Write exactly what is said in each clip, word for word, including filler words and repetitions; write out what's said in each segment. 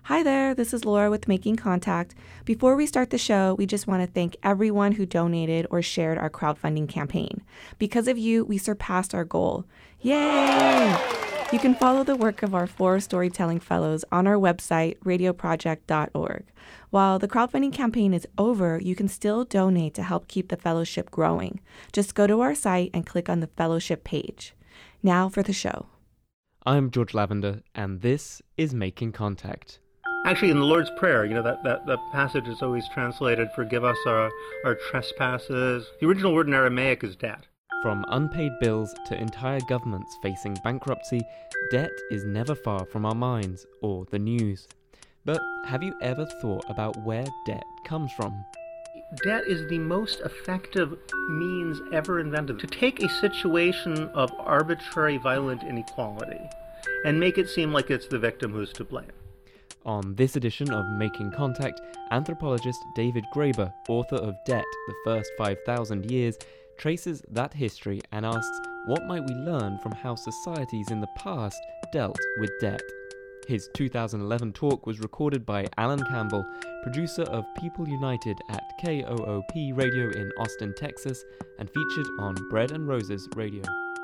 Hi there, this is Laura with Making Contact. Before we start the show, we just want to thank everyone who donated or shared our crowdfunding campaign. Because of you, we surpassed our goal. Yay! You can follow the work of our four storytelling fellows on our website, radio project dot org. While the crowdfunding campaign is over, you can still donate to help keep the fellowship growing. Just go to our site and click on the fellowship page. Now for the show. I'm George Lavender, and this is Making Contact. Actually, in the Lord's Prayer, you know, that, that, that passage is always translated, forgive us our, our trespasses. The original word in Aramaic is debt. From unpaid bills to entire governments facing bankruptcy, debt is never far from our minds or the news. But have you ever thought about where debt comes from? Debt is the most effective means ever invented to take a situation of arbitrary, violent inequality and make it seem like it's the victim who's to blame. On this edition of Making Contact, anthropologist David Graeber, author of Debt, The First five thousand Years, traces that history and asks what might we learn from how societies in the past dealt with debt. His two thousand eleven talk was recorded by Alan Campbell, producer of People United at K O O P Radio in Austin, Texas, and featured on Bread and Roses Radio.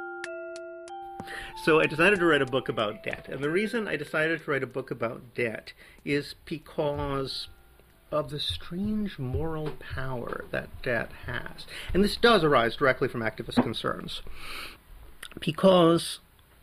So I decided to write a book about debt. And the reason I decided to write a book about debt is because of the strange moral power that debt has. And this does arise directly from activist concerns. Because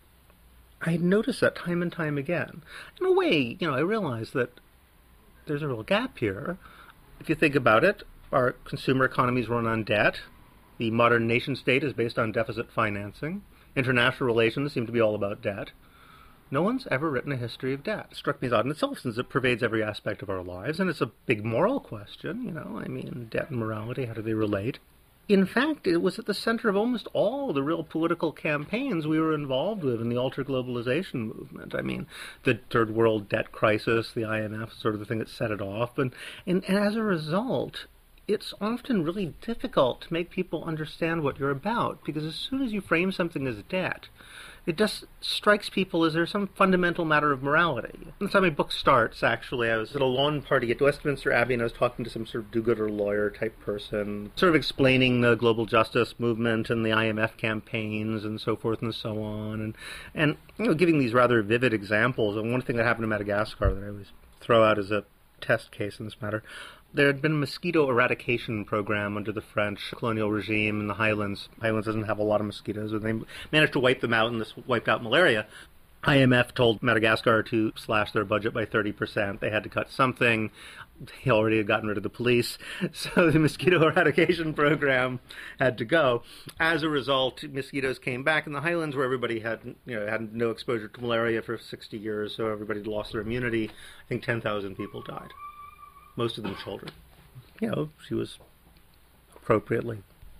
I noticed that time and time again. In a way, you know, I realized that there's a real gap here. If you think about it, our consumer economies run on debt. The modern nation state is based on deficit financing. International relations seem to be all about debt. No one's ever written a history of debt. It struck me as odd in itself since it pervades every aspect of our lives, and it's a big moral question, you know. I mean, debt and morality, how do they relate? In fact, it was at the center of almost all the real political campaigns we were involved with in the ultra-globalization movement. I mean, the third world debt crisis, the I M F, sort of the thing that set it off. And, and, and as a result, it's often really difficult to make people understand what you're about, because as soon as you frame something as debt, it just strikes people as there's some fundamental matter of morality. That's how my book starts, actually. I was at a lawn party at Westminster Abbey, and I was talking to some sort of do-gooder lawyer type person, sort of explaining the global justice movement and the I M F campaigns and so forth and so on, and, and you know, giving these rather vivid examples. And one thing that happened in Madagascar that I always throw out as a test case in this matter, there had been a mosquito eradication program under the French colonial regime in the Highlands. Highlands doesn't have a lot of mosquitoes, and they managed to wipe them out, and this wiped out malaria. I M F told Madagascar to slash their budget by thirty percent. They had to cut something. They already had gotten rid of the police, so the mosquito eradication program had to go. As a result, mosquitoes came back in the Highlands, where everybody had, you know, had no exposure to malaria for sixty years, so everybody lost their immunity. I think ten thousand people died. Most of them children. You know, she was appropriately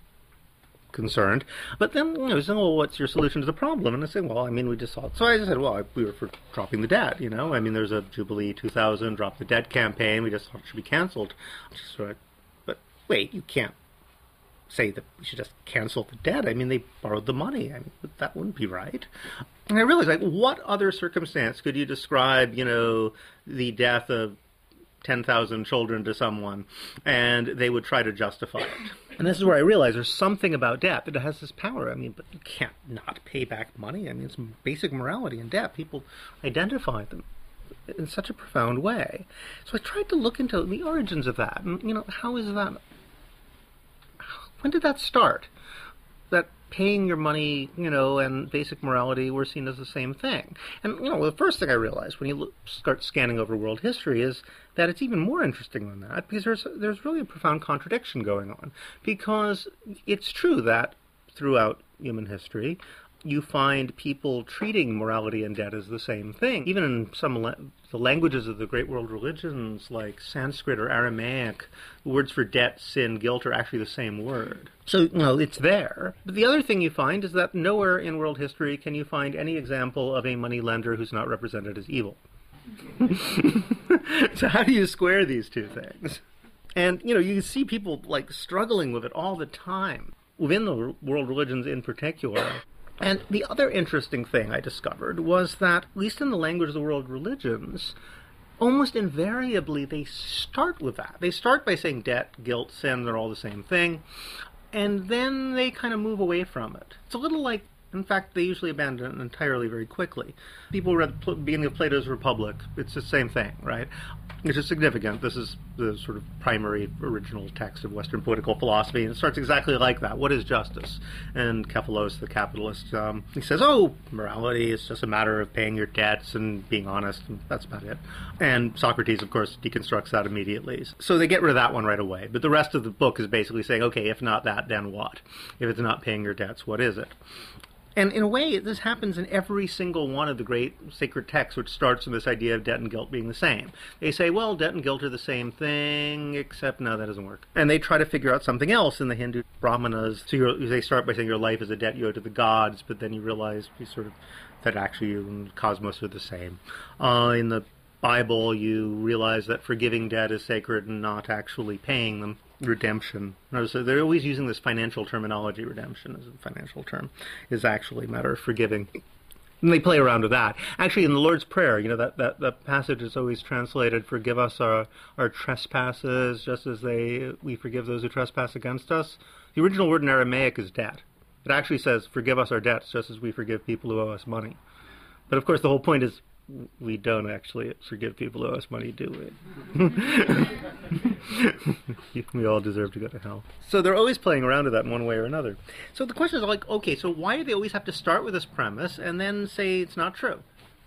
concerned. But then, you know, saying, well, what's your solution to the problem? And I said, well, I mean, we just saw it. So I just said, well, I, we were for dropping the debt, you know. I mean, there's a Jubilee two thousand, drop the debt campaign. We just thought it should be canceled. Just sort of, but wait, you can't say that we should just cancel the debt. I mean, they borrowed the money. I mean, that wouldn't be right. And I realized, like, what other circumstance could you describe, you know, the death of ten thousand children to someone, and they would try to justify it. And this is where I realize there's something about debt that has this power. I mean, but you can't not pay back money. I mean, it's basic morality in debt. People identify them in such a profound way. So I tried to look into the origins of that. And, you know, how is that? When did that start? That paying your money, you know, and basic morality were seen as the same thing. And, you know, the first thing I realized when you look, start scanning over world history is that it's even more interesting than that, because there's there's really a profound contradiction going on. Because it's true that throughout human history, you find people treating morality and debt as the same thing. Even in some la- the languages of the great world religions, like Sanskrit or Aramaic, the words for debt, sin, guilt are actually the same word. So, you know, it's there. But the other thing you find is that nowhere in world history can you find any example of a money lender who's not represented as evil. So how do you square these two things? And, you know, you see people, like, struggling with it all the time, within the world religions in particular. And the other interesting thing I discovered was that, at least in the language of the world religions, almost invariably they start with that. They start by saying debt, guilt, sin, they're all the same thing, and then they kind of move away from it. It's a little like, in fact, they usually abandon it entirely very quickly. People read the beginning of Plato's Republic. It's the same thing, right? Which is significant. This is the sort of primary original text of Western political philosophy, and it starts exactly like that. What is justice? And Kephalos, the capitalist, um, he says, oh, morality is just a matter of paying your debts and being honest, and that's about it. And Socrates, of course, deconstructs that immediately. So they get rid of that one right away. But the rest of the book is basically saying, okay, if not that, then what? If it's not paying your debts, what is it? And in a way, this happens in every single one of the great sacred texts, which starts with this idea of debt and guilt being the same. They say, well, debt and guilt are the same thing, except no, that doesn't work. And they try to figure out something else in the Hindu Brahmanas. So you're, they start by saying your life is a debt you owe to the gods, but then you realize you sort of that actually you and the cosmos are the same. Uh, in the Bible, you realize that forgiving debt is sacred and not actually paying them. Redemption. Notice that they're always using this financial terminology. Redemption is a financial term, is actually a matter of forgiving. And they play around with that. Actually, in the Lord's Prayer, you know, that, that, that passage is always translated, forgive us our, our trespasses, just as they we forgive those who trespass against us. The original word in Aramaic is debt. It actually says, forgive us our debts, just as we forgive people who owe us money. But of course, the whole point is, we don't actually forgive people who owe us money, do we? We all deserve to go to hell. So they're always playing around with that in one way or another. So the question is like, okay, so why do they always have to start with this premise and then say it's not true?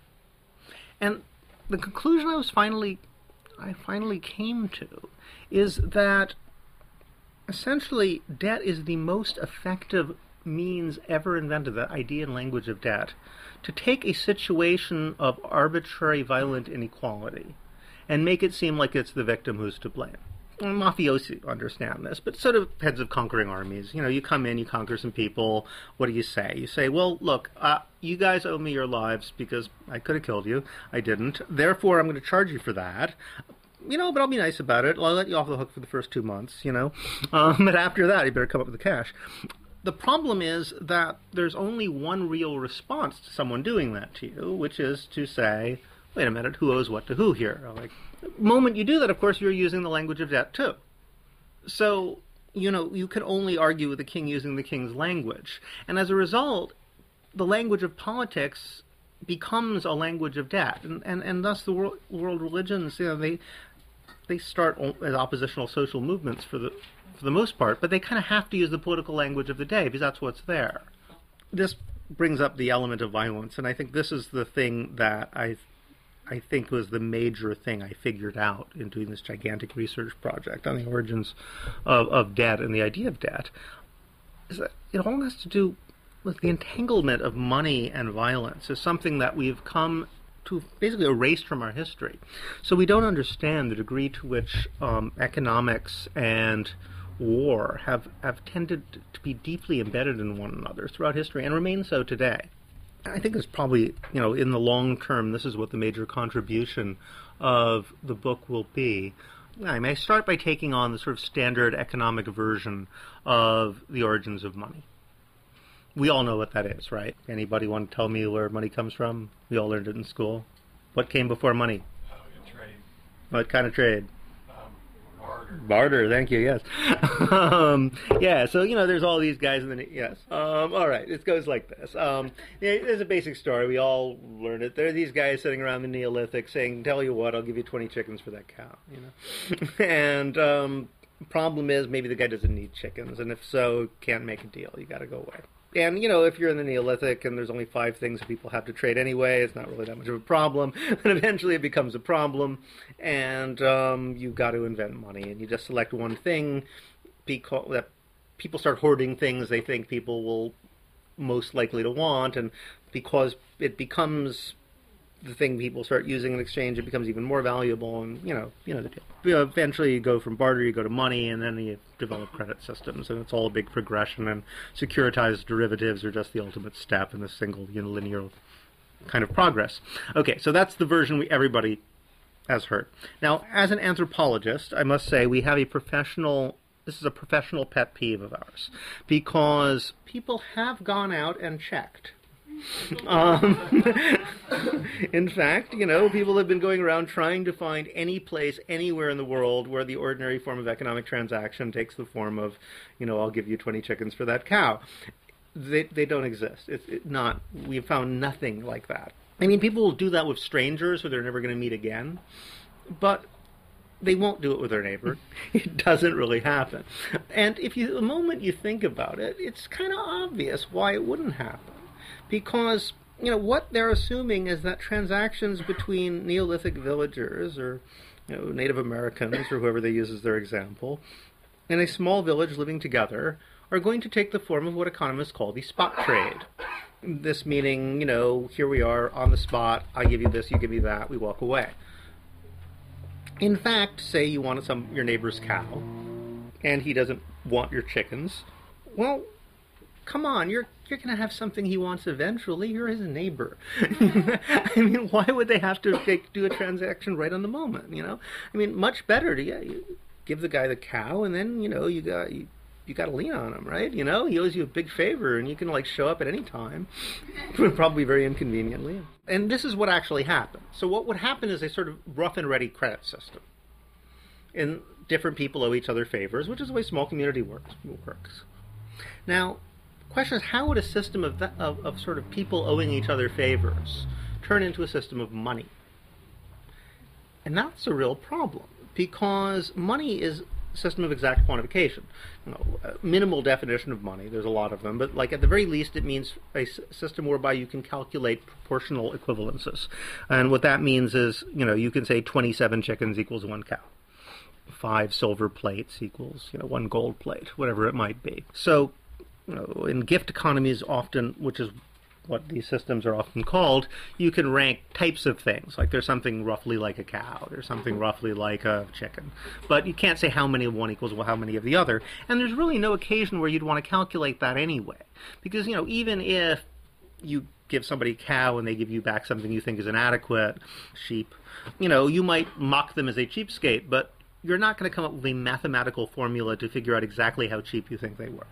And the conclusion I was finally, I finally came to is that essentially debt is the most effective means ever invented, the idea and language of debt, to take a situation of arbitrary violent inequality and make it seem like it's the victim who's to blame. And mafiosi understand this, but sort of heads of conquering armies. You know, you come in, you conquer some people, what do you say? You say, well, look, uh, you guys owe me your lives because I could have killed you. I didn't. Therefore, I'm going to charge you for that. You know, but I'll be nice about it. I'll let you off the hook for the first two months, you know. Um, but after that, you better come up with the cash. The problem is that there's only one real response to someone doing that to you, which is to say, wait a minute, who owes what to who here? Like, the moment you do that, of course, you're using the language of debt too. So, you know, you can only argue with the king using the king's language. And as a result, the language of politics becomes a language of debt. And, and, and thus the world, world religions, you know, they, they start as oppositional social movements for the for the most part, but they kind of have to use the political language of the day because that's what's there. This brings up the element of violence, and I think this is the thing that I I think was the major thing I figured out in doing this gigantic research project on the origins of, of debt and the idea of debt, is that it all has to do with the entanglement of money and violence is something that we've come to basically erase from our history. So we don't understand the degree to which um, economics and war have, have tended to be deeply embedded in one another throughout history and remain so today. I think it's probably, you know, in the long term, this is what the major contribution of the book will be. I may start by taking on the sort of standard economic version of the origins of money. We all know what that is, right? Anybody want to tell me where money comes from? We all learned it in school. What came before money? Uh, trade. What kind of trade? Barter. Barter, thank you, yes. um, yeah, so, you know, there's all these guys in the... Yes. Um, all right, it goes like this. Um, yeah, there's a basic story. We all learned it. There are these guys sitting around the Neolithic saying, tell you what, I'll give you twenty chickens for that cow, you know. and um, the problem is maybe the guy doesn't need chickens, and if so, can't make a deal. You got to go away. And, you know, if you're in the Neolithic and there's only five things that people have to trade anyway, it's not really that much of a problem. And eventually it becomes a problem, and um, you've got to invent money. And you just select one thing because that people start hoarding things they think people will most likely to want, and because it becomes the thing people start using in exchange, it becomes even more valuable, and, you know, you know the deal. Eventually you go from barter, you go to money, and then you develop credit systems, and it's all a big progression, and securitized derivatives are just the ultimate step in this single, you know, linear kind of progress. Okay, so that's the version we everybody has heard. Now, as an anthropologist, I must say we have a professional, this is a professional pet peeve of ours, because people have gone out and checked Um, in fact, you know, people have been going around trying to find any place anywhere in the world where the ordinary form of economic transaction takes the form of, you know, I'll give you twenty chickens for that cow. They they don't exist. It's it not. We've found nothing like that. I mean, people will do that with strangers who they're never going to meet again, but they won't do it with their neighbor. It doesn't really happen. And if you, the moment you think about it, it's kind of obvious why it wouldn't happen. Because, you know, what they're assuming is that transactions between Neolithic villagers or, you know, Native Americans or whoever they use as their example, in a small village living together are going to take the form of what economists call the spot trade. This meaning, you know, here we are on the spot, I give you this, you give me that, we walk away. In fact, say you wanted some your neighbor's cow, and he doesn't want your chickens. Well, come on, you're you're going to have something he wants eventually. You're his neighbor. I mean, why would they have to take, do a transaction right on the moment? You know, I mean, much better to yeah, you give the guy the cow, and then you know you got you, you got to lean on him, right? You know, he owes you a big favor, and you can like show up at any time, probably very inconveniently. And this is what actually happened. So what would happen is a sort of rough and ready credit system. And different people owe each other favors, which is the way small community works. works. Now, the question is, how would a system of, that, of, of sort of people owing each other favors turn into a system of money? And that's a real problem, because money is system of exact quantification. You know, a minimal definition of money, there's a lot of them, but like at the very least it means a s- system whereby you can calculate proportional equivalences. And what that means is, you know, you can say twenty-seven chickens equals one cow. Five silver plates equals, you know, one gold plate, whatever it might be. So, you know, in gift economies often, which is what these systems are often called, you can rank types of things. Like there's something roughly like a cow, there's something roughly like a chicken. But you can't say how many of one equals well, how many of the other. And there's really no occasion where you'd want to calculate that anyway. Because, you know, even if you give somebody a cow and they give you back something you think is inadequate, sheep, you know, you might mock them as a cheapskate, but you're not going to come up with a mathematical formula to figure out exactly how cheap you think they were.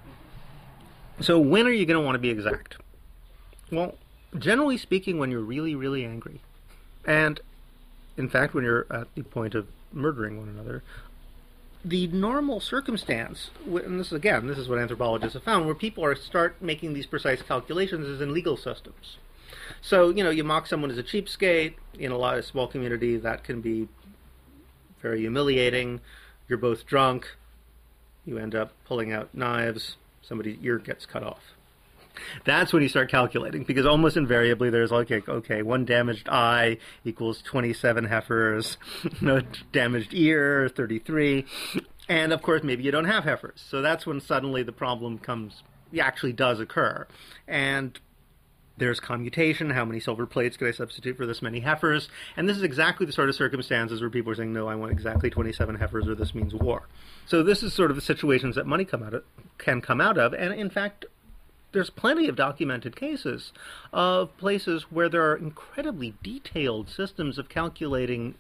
So when are you going to want to be exact? Well, generally speaking, when you're really, really angry. And, in fact, when you're at the point of murdering one another. The normal circumstance, and this again, this is what anthropologists have found, where people are start making these precise calculations is in legal systems. So, you know, you mock someone as a cheapskate. In a lot of small community, that can be very humiliating. You're both drunk. You end up pulling out knives. Somebody's ear gets cut off. That's when you start calculating, because almost invariably there's like, okay, one damaged eye equals twenty-seven heifers, no damaged ear, thirty-three, and of course maybe you don't have heifers. So that's when suddenly the problem comes, actually does occur. And there's commutation, how many silver plates could I substitute for this many heifers? And this is exactly the sort of circumstances where people are saying, no, I want exactly twenty-seven heifers, or this means war. So this is sort of the situations that money come out of, can come out of, and in fact, there's plenty of documented cases of places where there are incredibly detailed systems of calculating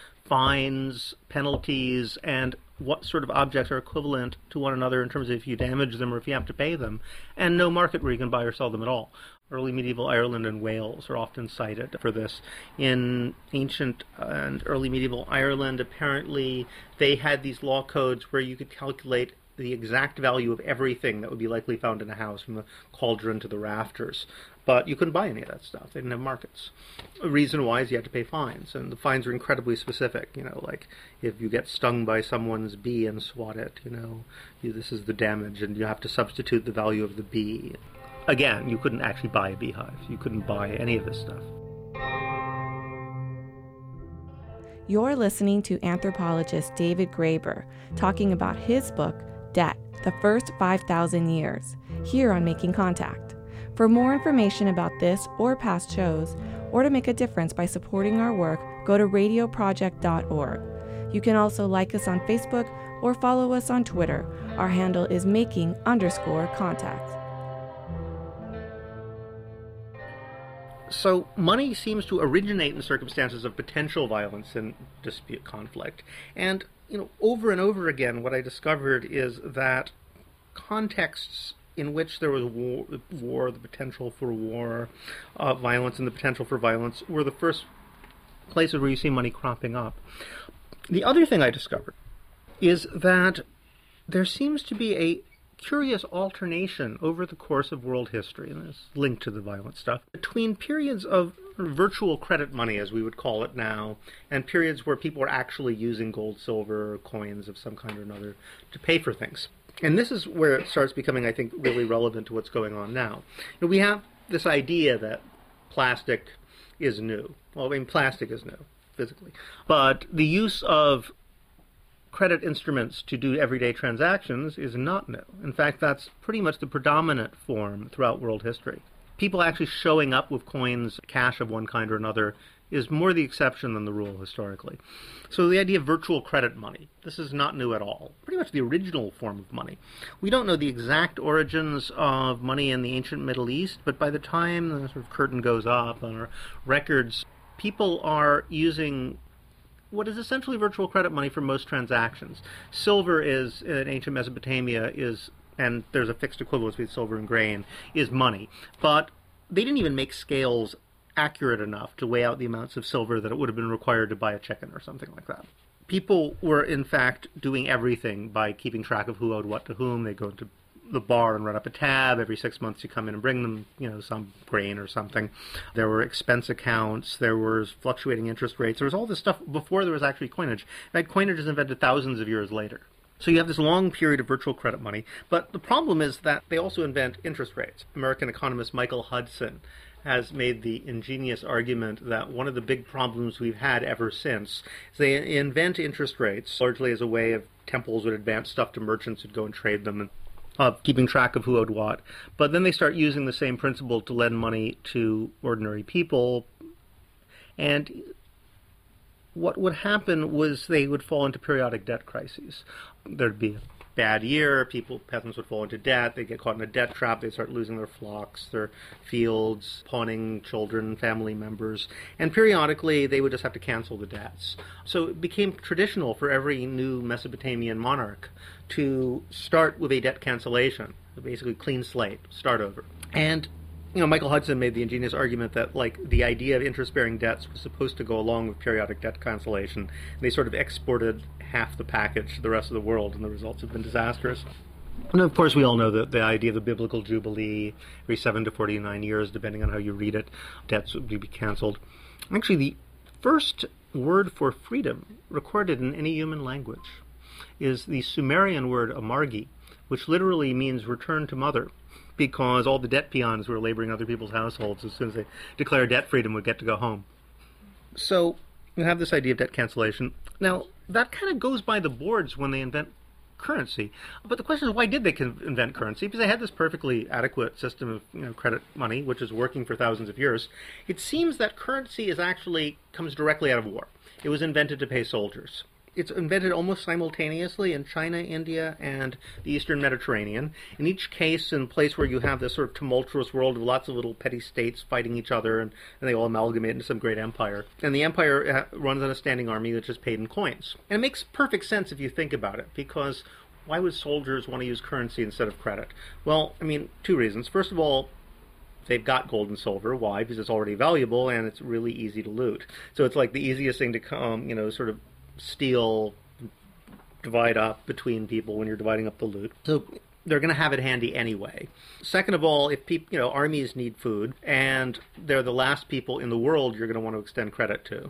fines, penalties, and what sort of objects are equivalent to one another in terms of if you damage them or if you have to pay them, and no market where you can buy or sell them at all. Early medieval Ireland and Wales are often cited for this. In ancient and early medieval Ireland, apparently they had these law codes where you could calculate the exact value of everything that would be likely found in a house, from the cauldron to the rafters. But you couldn't buy any of that stuff. They didn't have markets. The reason why is you had to pay fines, and the fines are incredibly specific. You know, like if you get stung by someone's bee and swat it, you know, you, this is the damage, and you have to substitute the value of the bee. Again, you couldn't actually buy a beehive. You couldn't buy any of this stuff. You're listening to anthropologist David Graeber talking about his book, Debt, The First five thousand Years, here on Making Contact. For more information about this or past shows, or to make a difference by supporting our work, go to radio project dot org. You can also like us on Facebook or follow us on Twitter. Our handle is making underscore contact. So money seems to originate in circumstances of potential violence and dispute conflict. And, you know, over and over again, what I discovered is that contexts in which there was war, war the potential for war, uh, violence, and the potential for violence were the first places where you see money cropping up. The other thing I discovered is that there seems to be a curious alternation over the course of world history, and it's linked to the violent stuff, between periods of virtual credit money, as we would call it now, and periods where people were actually using gold, silver, coins of some kind or another to pay for things. And this is where it starts becoming, I think, really relevant to what's going on now. You know, we have this idea that plastic is new. Well, I mean, plastic is new, physically. But the use of credit instruments to do everyday transactions is not new. In fact, that's pretty much the predominant form throughout world history. People actually showing up with coins, cash of one kind or another, is more the exception than the rule historically. So the idea of virtual credit money, this is not new at all. Pretty much the original form of money. We don't know the exact origins of money in the ancient Middle East, but by the time the sort of curtain goes up on our records, people are using what is essentially virtual credit money for most transactions. Silver is, in ancient Mesopotamia, is, and there's a fixed equivalence between silver and grain, is money. But they didn't even make scales accurate enough to weigh out the amounts of silver that it would have been required to buy a chicken or something like that. People were, in fact, doing everything by keeping track of who owed what to whom. They go to the bar and run up a tab. Every six months you come in and bring them, you know, some grain or something. There were expense accounts. There was fluctuating interest rates. There was all this stuff before there was actually coinage. In fact, coinage is invented thousands of years later. So you have this long period of virtual credit money. But the problem is that they also invent interest rates. American economist Michael Hudson has made the ingenious argument that one of the big problems we've had ever since is they invent interest rates largely as a way of temples would advance stuff to merchants who'd go and trade them, and of keeping track of who owed what. But then they start using the same principle to lend money to ordinary people. And what would happen was they would fall into periodic debt crises. There'd be a bad year, people, peasants would fall into debt, they'd get caught in a debt trap, they'd start losing their flocks, their fields, pawning children, family members, and periodically they would just have to cancel the debts. So it became traditional for every new Mesopotamian monarch to start with a debt cancellation, basically clean slate, start over. And you know, Michael Hudson made the ingenious argument that, like, the idea of interest-bearing debts was supposed to go along with periodic debt cancellation. They sort of exported half the package to the rest of the world, and the results have been disastrous. And of course, we all know that the idea of the biblical jubilee, every seven to forty-nine years, depending on how you read it, debts would be canceled. Actually, the first word for freedom recorded in any human language is the Sumerian word amargi, which literally means return to mother, because all the debt peons who were laboring in other people's households, as soon as they declare debt freedom, would get to go home. So you have this idea of debt cancellation. Now, that kind of goes by the boards when they invent currency. But the question is, why did they invent currency? Because they had this perfectly adequate system of, you know, credit money, which is working for thousands of years. It seems that currency is actually comes directly out of war. It was invented to pay soldiers. It's invented almost simultaneously in China, India, and the Eastern Mediterranean. In each case, in a place where you have this sort of tumultuous world with lots of little petty states fighting each other, and, and they all amalgamate into some great empire. And the empire runs on a standing army which is paid in coins. And it makes perfect sense if you think about it, because why would soldiers want to use currency instead of credit? Well, I mean, two reasons. First of all, they've got gold and silver. Why? Because it's already valuable and it's really easy to loot. So it's like the easiest thing to come, you know, sort of steal, divide up between people when you're dividing up the loot. So they're going to have it handy anyway. Second of all, if people, you know, armies need food, and they're the last people in the world you're going to want to extend credit to.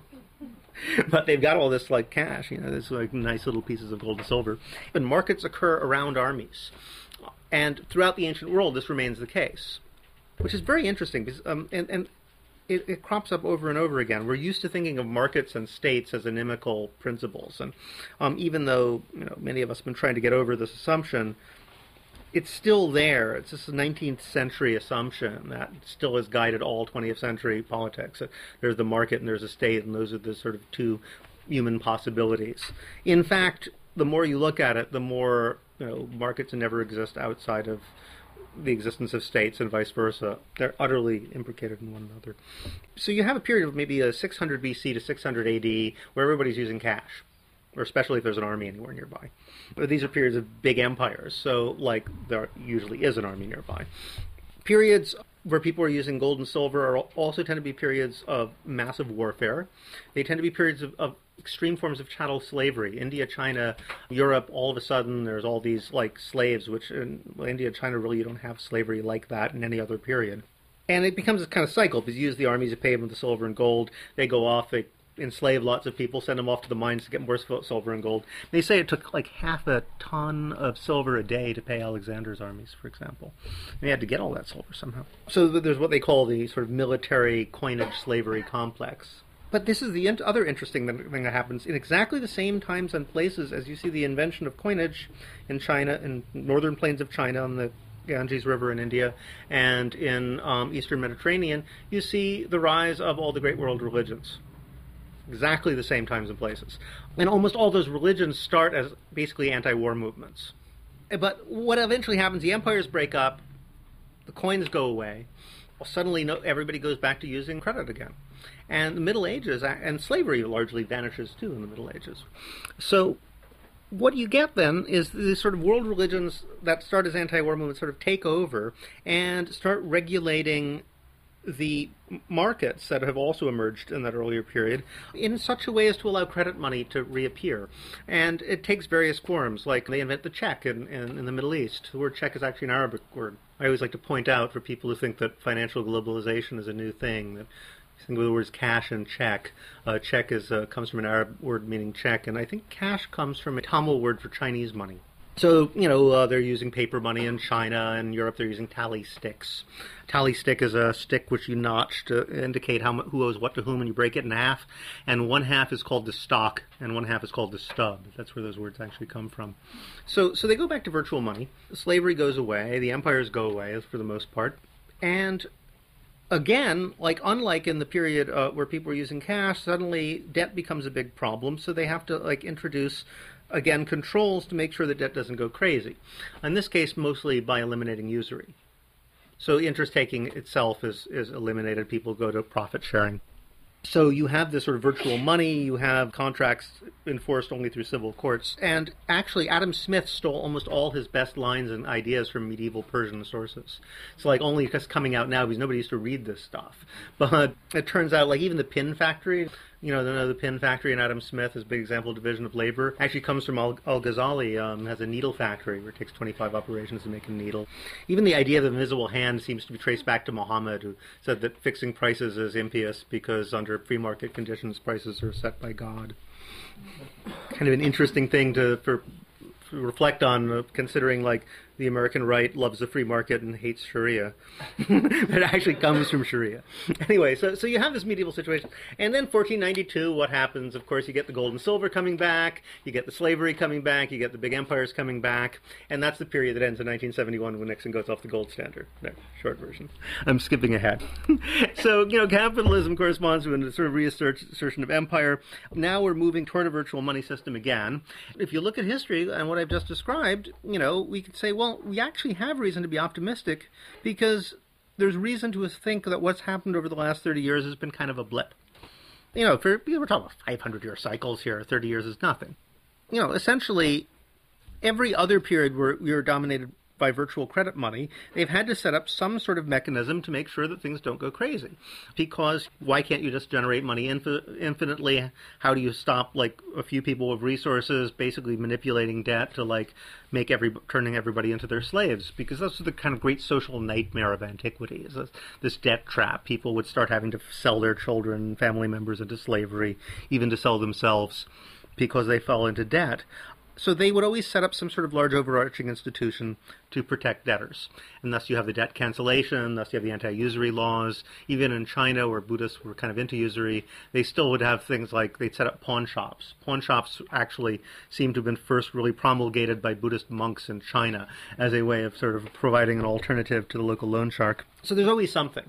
But they've got all this, like, cash, you know, this like nice little pieces of gold and silver. And markets occur around armies. And throughout the ancient world, this remains the case, which is very interesting. Because, um, and, and It, it crops up over and over again. We're used to thinking of markets and states as inimical principles, and um, even though, you know, many of us have been trying to get over this assumption, it's still there. It's just a nineteenth century assumption that still has guided all twentieth century politics. There's the market and there's a state, and those are the sort of two human possibilities. In fact, the more you look at it, the more, you know, markets never exist outside of the existence of states and vice versa. They're utterly imbricated in one another. So you have a period of maybe a six hundred B C to six hundred A D where everybody's using cash. or especially if there's an army anywhere nearby. But these are periods of big empires, so like there usually is an army nearby. Periods where people are using gold and silver are also tend to be periods of massive warfare. They tend to be periods of, of extreme forms of chattel slavery. India, China, Europe, all of a sudden there's all these like slaves, which in well, India and China really you don't have slavery like that in any other period. And it becomes a kind of cycle because you use the armies to pay them with the silver and gold. They go off, they enslave lots of people, send them off to the mines to get more silver and gold. They say it took like half a ton of silver a day to pay Alexander's armies, for example. And they had to get all that silver somehow. So there's what they call the sort of military coinage slavery complex. But this is the in- other interesting thing that happens in exactly the same times and places as you see the invention of coinage in China, in northern plains of China, on the Ganges River in India, and in um, Eastern Mediterranean, you see the rise of all the great world religions. Exactly the same times and places. And almost all those religions start as basically anti-war movements. But what eventually happens, the empires break up, the coins go away, well, suddenly no, everybody goes back to using credit again. And the Middle Ages, and slavery largely vanishes too in the Middle Ages. So what you get then is these sort of world religions that start as anti-war movements sort of take over and start regulating the markets that have also emerged in that earlier period in such a way as to allow credit money to reappear. And it takes various forms, like they invent the check in, in, in the Middle East. The word check is actually an Arabic word. I always like to point out for people who think that financial globalization is a new thing, that think of the words cash and check. Uh, check is uh, comes from an Arab word meaning check, and I think cash comes from a Tamil word for Chinese money. So, you know, uh, they're using paper money in China. In Europe, they're using tally sticks. Tally stick is a stick which you notch to indicate how who owes what to whom, and you break it in half. And one half is called the stock, and one half is called the stub. That's where those words actually come from. So, so they go back to virtual money. Slavery goes away. The empires go away, for the most part. And again, like unlike in the period uh, where people were using cash, suddenly debt becomes a big problem. So they have to like introduce, again, controls to make sure that debt doesn't go crazy. In this case, mostly by eliminating usury. So interest taking itself is, is eliminated. People go to profit sharing. So you have this sort of virtual money, you have contracts enforced only through civil courts. And actually, Adam Smith stole almost all his best lines and ideas from medieval Persian sources. It's like only just coming out now because nobody used to read this stuff. But it turns out, like even the pin factory, you know, the, the pin factory in Adam Smith is a big example of division of labor. Actually comes from Al- Al-Ghazali, um, has a needle factory where it takes twenty-five operations to make a needle. Even the idea of the invisible hand seems to be traced back to Muhammad, who said that fixing prices is impious because under free market conditions, prices are set by God. Kind of an interesting thing to for, to reflect on, uh, considering like the American right loves the free market and hates Sharia. That actually comes from Sharia. Anyway, so so you have this medieval situation. And then fourteen ninety-two, what happens? Of course, you get the gold and silver coming back, you get the slavery coming back, you get the big empires coming back, and that's the period that ends in nineteen seventy-one when Nixon goes off the gold standard. There, short version. I'm skipping ahead. So, you know, capitalism corresponds to a sort of reassertion of empire. Now we're moving toward a virtual money system again. If you look at history and what I've just described, you know, we could say, well, Well, we actually have reason to be optimistic because there's reason to think that what's happened over the last thirty years has been kind of a blip. You know, for, we're talking about five hundred year cycles here. thirty years is nothing. You know, essentially, every other period where we were dominated by virtual credit money, they've had to set up some sort of mechanism to make sure that things don't go crazy. Because why can't you just generate money infin- infinitely? How do you stop like a few people with resources basically manipulating debt to like make every turning everybody into their slaves? Because that's the kind of great social nightmare of antiquity, is this, this debt trap. People would start having to sell their children, family members into slavery, even to sell themselves because they fell into debt. So they would always set up some sort of large overarching institution to protect debtors. And thus you have the debt cancellation, thus you have the anti-usury laws. Even in China, where Buddhists were kind of into usury, they still would have things like they'd set up pawn shops. Pawn shops actually seem to have been first really promulgated by Buddhist monks in China as a way of sort of providing an alternative to the local loan shark. So there's always something.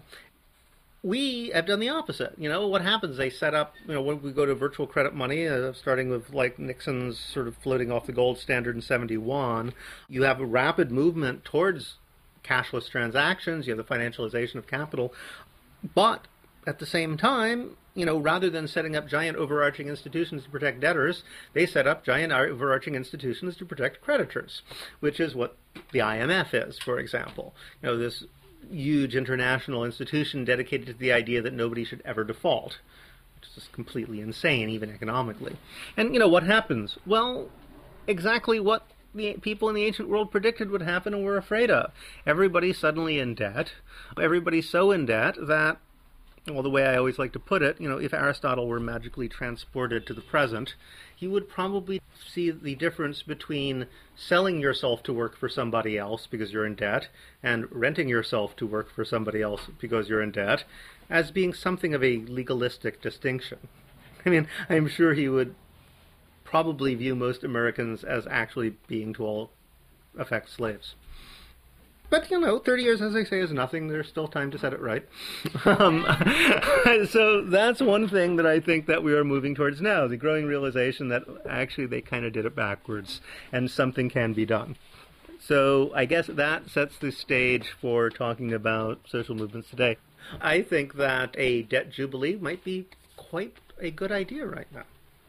We have done the opposite. You know, what happens? They set up, you know, when we go to virtual credit money, uh, starting with like Nixon's sort of floating off the gold standard in seventy-one, you have a rapid movement towards cashless transactions, you have the financialization of capital, but at the same time, you know, rather than setting up giant overarching institutions to protect debtors, they set up giant overarching institutions to protect creditors, which is what the I M F is, for example. You know, this huge international institution dedicated to the idea that nobody should ever default, which is just completely insane, even economically. And, you know, what happens? Well, exactly what the people in the ancient world predicted would happen and were afraid of. Everybody's suddenly in debt. Everybody's so in debt that, well, the way I always like to put it, you know, if Aristotle were magically transported to the present, he would probably see the difference between selling yourself to work for somebody else because you're in debt and renting yourself to work for somebody else because you're in debt as being something of a legalistic distinction. I mean, I'm sure he would probably view most Americans as actually being, to all effects, slaves. But, you know, thirty years, as I say, is nothing. There's still time to set it right. Um, so that's one thing that I think that we are moving towards now, the growing realization that actually they kind of did it backwards and something can be done. So I guess that sets the stage for talking about social movements today. I think that a debt jubilee might be quite a good idea right now.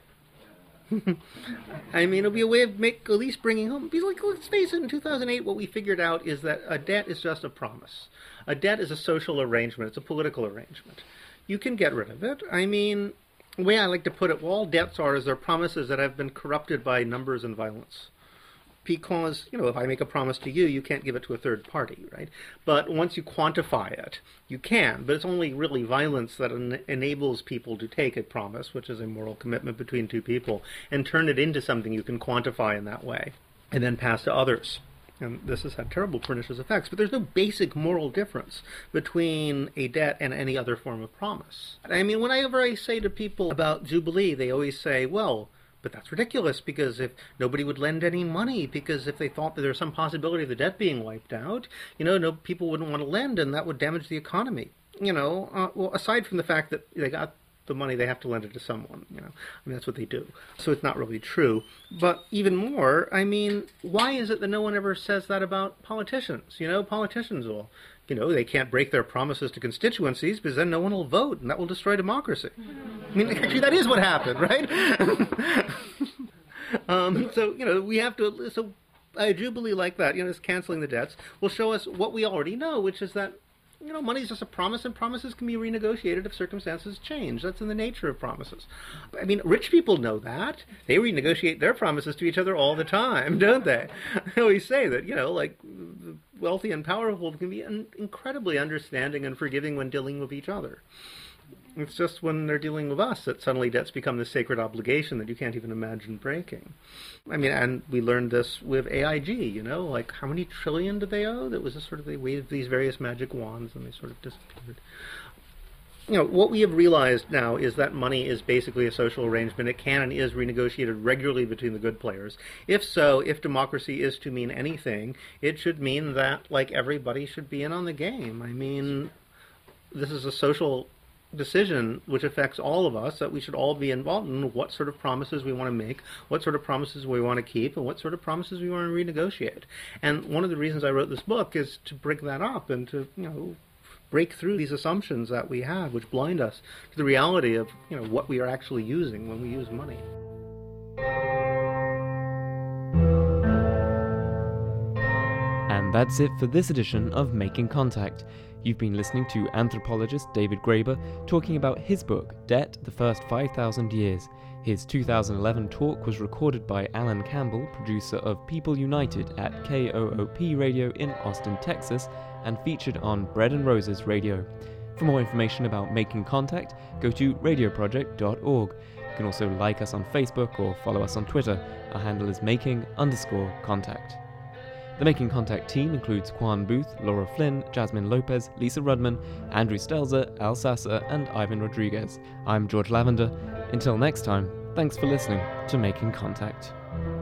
I mean, it'll be a way of make, at least bringing home, because, like, let's face it, in two thousand eight, what we figured out is that a debt is just a promise. A debt is a social arrangement. It's a political arrangement. You can get rid of it. I mean, the way I like to put it, well, all debts are is they're promises that have been corrupted by numbers and violence. Because, you know, if I make a promise to you, you can't give it to a third party, right? But once you quantify it, you can. But it's only really violence that en- enables people to take a promise, which is a moral commitment between two people, and turn it into something you can quantify in that way, and then pass to others. And this has had terrible pernicious effects. But there's no basic moral difference between a debt and any other form of promise. I mean, whenever I say to people about Jubilee, they always say, well, but that's ridiculous, because if nobody would lend any money, because if they thought that there's some possibility of the debt being wiped out, you know, no people wouldn't want to lend, and that would damage the economy. You know, uh, well, aside from the fact that they got the money, they have to lend it to someone. You know, I mean, that's what they do. So it's not really true. But even more, I mean, why is it that no one ever says that about politicians? You know, politicians will, you know, they can't break their promises to constituencies because then no one will vote, and that will destroy democracy. I mean, actually, that is what happened, right? um, so, you know, we have to, so a jubilee like that, you know, just canceling the debts, will show us what we already know, which is that, you know, money is just a promise, and promises can be renegotiated if circumstances change. That's in the nature of promises. I mean, rich people know that. They renegotiate their promises to each other all the time, don't they? I always say that, you know, like, the wealthy and powerful can be un- incredibly understanding and forgiving when dealing with each other. It's just when they're dealing with us that suddenly debts become this sacred obligation that you can't even imagine breaking. I mean, and we learned this with A I G, you know, like how many trillion did they owe? That was just sort of, they waved these various magic wands and they sort of disappeared. You know, what we have realized now is that money is basically a social arrangement. It can and is renegotiated regularly between the good players. If so, if democracy is to mean anything, it should mean that, like, everybody should be in on the game. I mean, this is a social decision which affects all of us, that we should all be involved in what sort of promises we want to make, what sort of promises we want to keep, and what sort of promises we want to renegotiate. And one of the reasons I wrote this book is to bring that up and to, you know, break through these assumptions that we have, which blind us to the reality of, you know, what we are actually using when we use money. And that's it for this edition of Making Contact. You've been listening to anthropologist David Graeber talking about his book, Debt, the First five thousand Years. His two thousand eleven talk was recorded by Alan Campbell, producer of People United at K O O P Radio in Austin, Texas, and featured on Bread and Roses Radio. For more information about Making Contact, go to radio project dot org. You can also like us on Facebook or follow us on Twitter. Our handle is making underscore contact. The Making Contact team includes Quan Booth, Laura Flynn, Jasmine Lopez, Lisa Rudman, Andrew Stelzer, Al Sasser, and Ivan Rodriguez. I'm George Lavender. Until next time, thanks for listening to Making Contact.